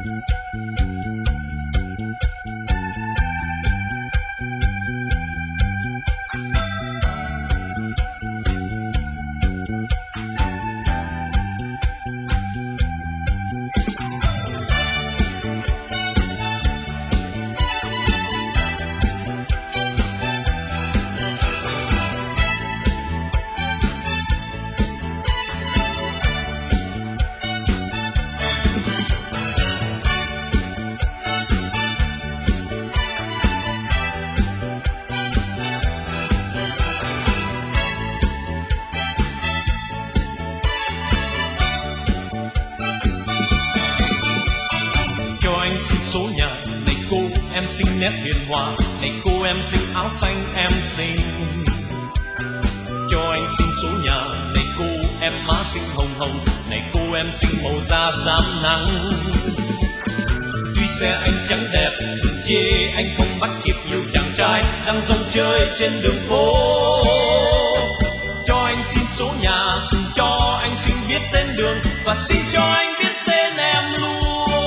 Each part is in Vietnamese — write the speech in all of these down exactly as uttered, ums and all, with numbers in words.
Số nhà này cô em xinh nét hiền hòa, này cô em xinh áo xanh em xinh. Cho anh xin số nhà này cô em má xinh hồng hồng, này cô em xinh màu da dám nắng. Tuy xe anh chẳng đẹp chê anh không bắt kịp nhiều chàng trai đang rong chơi trên đường phố. Cho anh xin số nhà, cho anh xin biết tên đường và xin cho anh biết tên em luôn.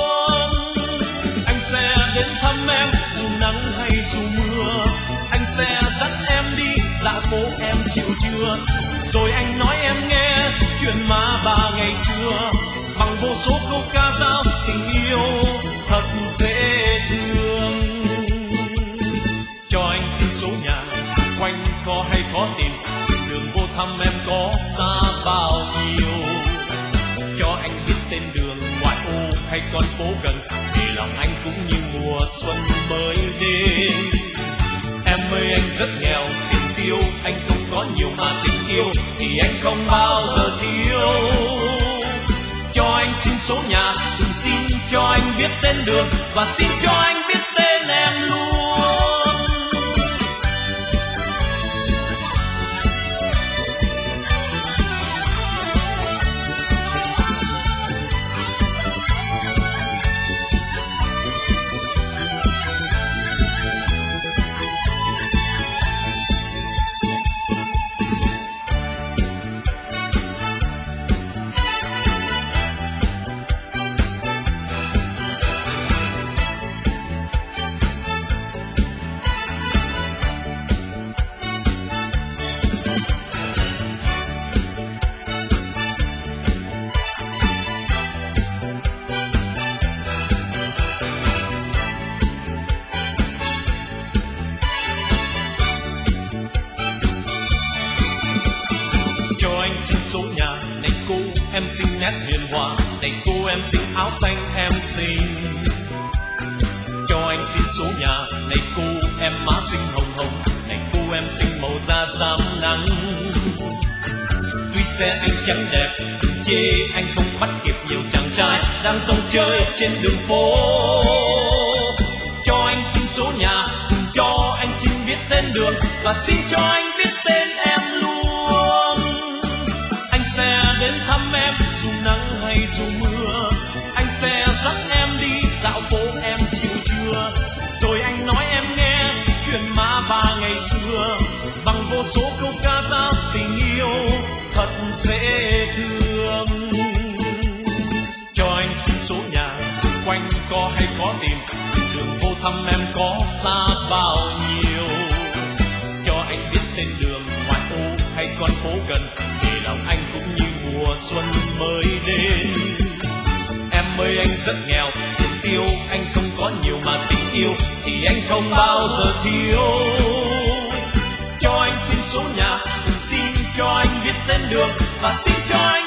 Sẽ đến thăm em dù nắng hay dù mưa, anh sẽ dắt em đi dạo phố em chịu chưa. Rồi anh nói em nghe chuyện má bà ngày xưa bằng vô số câu ca dao tình yêu thật dễ thương. Cho anh xin số nhà, quanh co hay khó tìm, đường vô thăm em có xa bao nhiêu. Cho anh biết tên đường ngoại ô hay con phố gần, lòng anh cũng như mùa xuân mới đến. Em ơi anh rất nghèo, tiền tiêu anh không có nhiều mà tình yêu thì anh không bao giờ thiếu. Cho anh xin số nhà, xin cho anh biết tên đường và xin cho anh biết tên em luôn. Số nhà này cô em xinh nét hiền hòa, này cô em xinh áo xanh em xinh. Cho anh xin số nhà này cô em má xinh hồng hồng, này cô em xinh màu da dám nắng. Tuy xe anh chẳng đẹp chê anh không bắt kịp nhiều chàng trai đang rong chơi trên đường phố. Cho anh xin số nhà, cho anh xin biết tên đường và xin cho anh biết tên em luôn. Sẽ đến thăm em dù nắng hay dù mưa, anh sẽ dắt em đi dạo phố em chịu chưa. Rồi anh nói em nghe chuyện má bà ngày xưa bằng vô số câu ca dao tình yêu thật dễ thương. Cho anh xin số nhà, quanh co hay khó tìm, đường vô thăm em có xa bao nhiêu. Cho anh biết tên đường ngoại ô hay con phố gần, lòng anh cũng như mùa xuân mới đến. Em ơi anh rất nghèo, tiền tiêu anh không có nhiều mà tình yêu thì anh không bao giờ thiếu. Cho anh xin số nhà, xin cho anh biết tên đường và xin cho anh